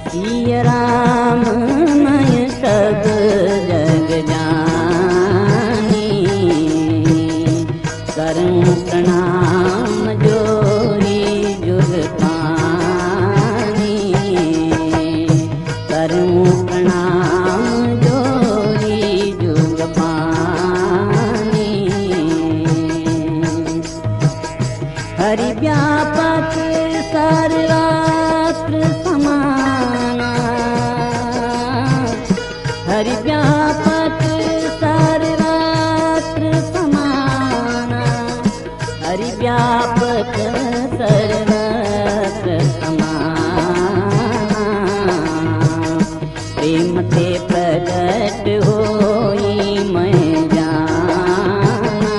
सिय राम मैं सब जग जानी, करूं प्रणाम जोरी जुग पानी, करूं प्रणाम जोरी जुग पानी। हरि व्यापक सर्वत्र समाना, हरि व्यापक सर्वत्र समाना, हरि व्यापक सर्वत्र समाना। प्रेम ते प्रगट होई मैं जाना,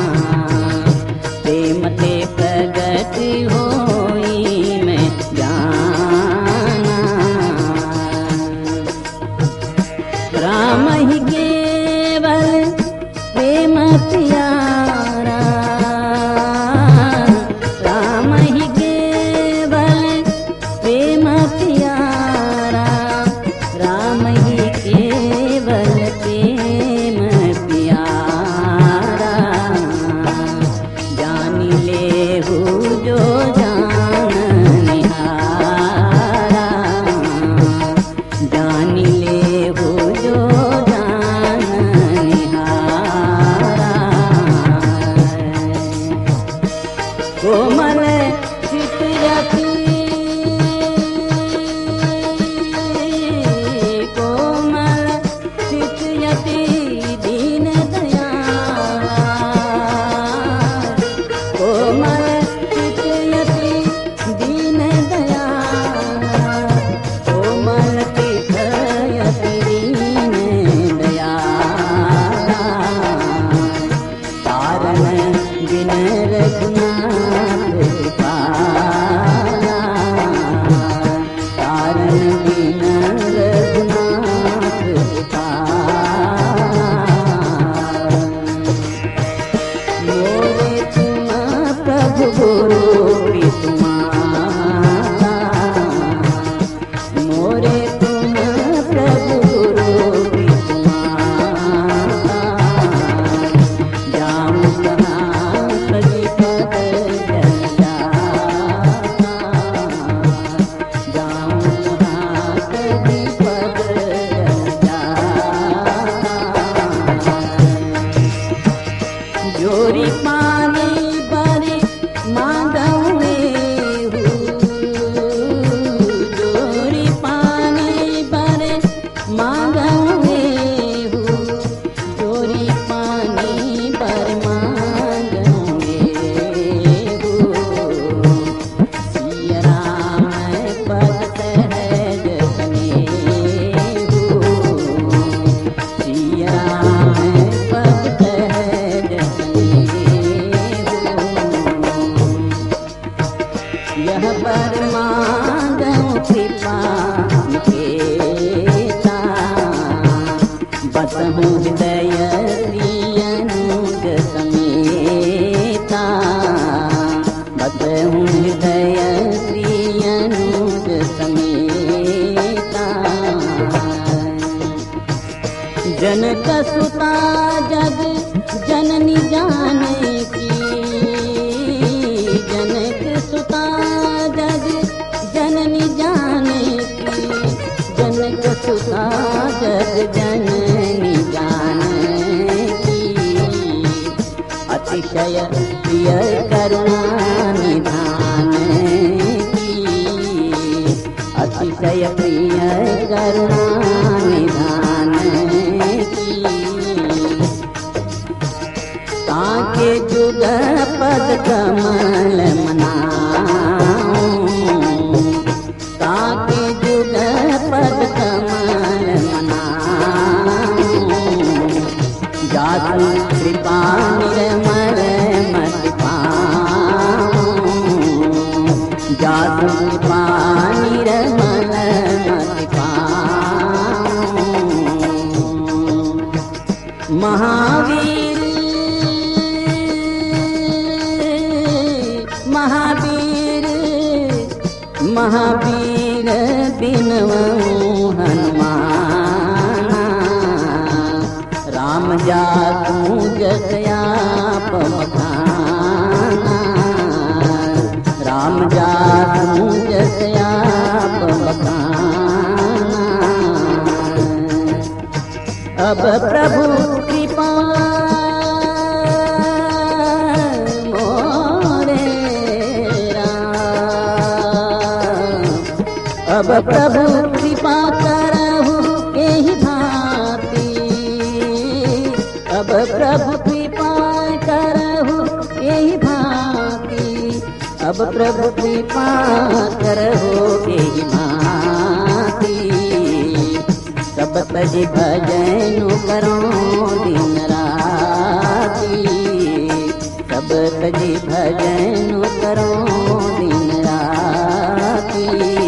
प्रेम ते प्रगट होई मैं जाना। राम ही केवल प्रेम प्यारा, राम ही केवल प्रेम प्यारा, राम ही केवल प्रेम प्यारा। जान ले हो जो जान निहारा, जान ले हो जो जान निहारा। कोमल चितयति, कोमल चितयति दीन दयाला, कोमल चितयति दीन दयाला, कोमल चितयति दीन दयाला। तारण बिन रघुनाथ कृपाला, तारण बिन रघुनाथ कृपाला। मोरे तुम प्रभु गुरु प्रीतमाला, मोरे तुम प्रभु गुरु प्रीतमाला। जाऊं कहाँ कभी पद जल जाना, जाऊं कहाँ कभी पद जल जाना। जोरी पानी बरे मांगवे हूँ, जोरी पानी बरे मांगवे हूँ, जोरी पानी पर मांगवे हूँ। सिय राम पद सहज सने हूँ, सिय राम पद सहज सने हूँ। यह पर मांगूं कृपा निकेता, बसहूं हृदय श्री अनुज समेता, बसहूं हृदय श्री अनुज समेता। जनक सुता जग जननी जाने की, जनक सुता जग जननी जाने की, जनक सुता जग जननी जाने की। अतिशय प्रिय करुणा निधान की, अतिशय प्रिय करुणा निधान की। ताके जुग पद कमल मनाऊं, ताके जुग पद कमल मनाऊं। जासु कृपा निर्मल मति पाऊं, जासु कृपा निर्मल मति पाऊं। महावीर महावीर महावीर बिन बिनवऊं हनुमाना। राम जातूं जसया पवखाना। राम जातूं जसया पवखाना। अब प्रभु कृपा अब प्रभु कृपा करहु एहि भांति। अब प्रभु कृपा करहु एहि भांति। अब प्रभु कृपा करहु एहि भांति। सब तजि भजनु करो दिन राति। सब तजि भजनु करो दिन राति।